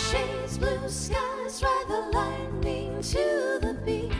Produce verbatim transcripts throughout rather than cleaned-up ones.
shades, blue skies, ride the lightning to the beat.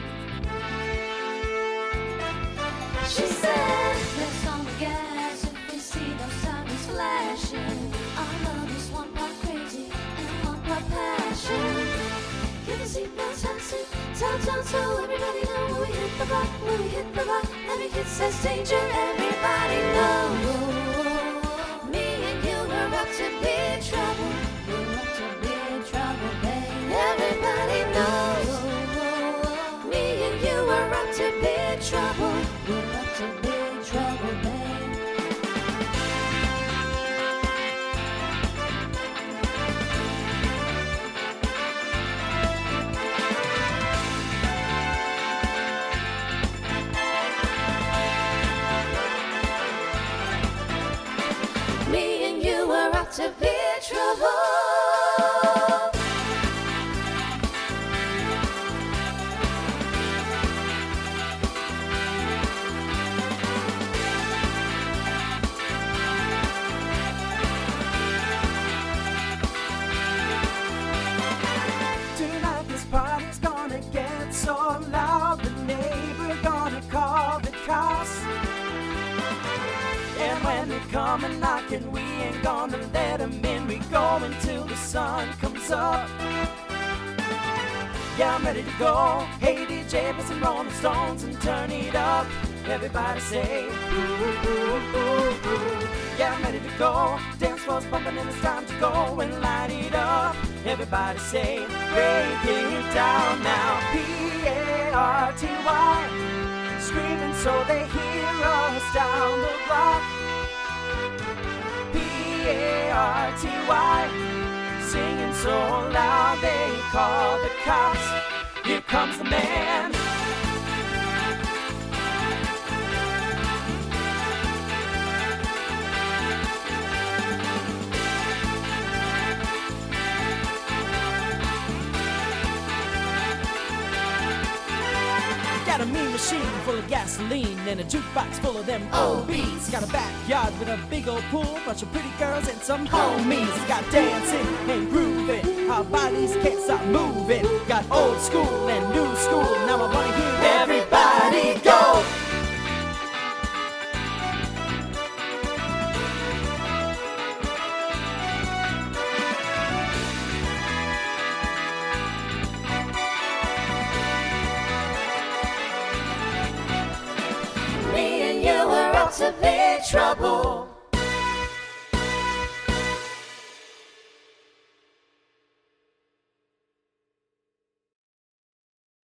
She said, press on the gas if you see those sirens flashing. Our love is one part crazy and one part passion. Get the seatbelts fastened, tell, tell, tell everybody know when we hit the rock, when we hit the rock. Every hit says danger, everybody knows. Me and you were up to big trouble. We're up to big trouble, babe. Everybody knows. Me and you were up to big trouble. We're up to big trouble, babe. Me and you were up to big trouble. Tonight this party's gonna get so loud, the neighbor gonna call the cops. And when they come and knocking, we ain't gonna let them in. We go until the sun comes up. Yeah, I'm ready to go. Hey D J, put some Rolling Stones and turn it up. Everybody say, ooh, ooh, ooh, ooh. Yeah, I'm ready to go. Dance floor's bumping and it's time to go and light it up. Everybody say, break it down now. P A R T Y, screaming so they hear us down the block. P A R T Y, singing so loud they call the cops. Here comes the man. Got a mean machine full of gasoline and a jukebox full of them old beats. Got a backyard with a big old pool, bunch of pretty girls and some homies. Got dancing and grooving, our bodies can't stop moving. Got old school and new school, now I wanna hear everybody go. Me and you were up to big trouble.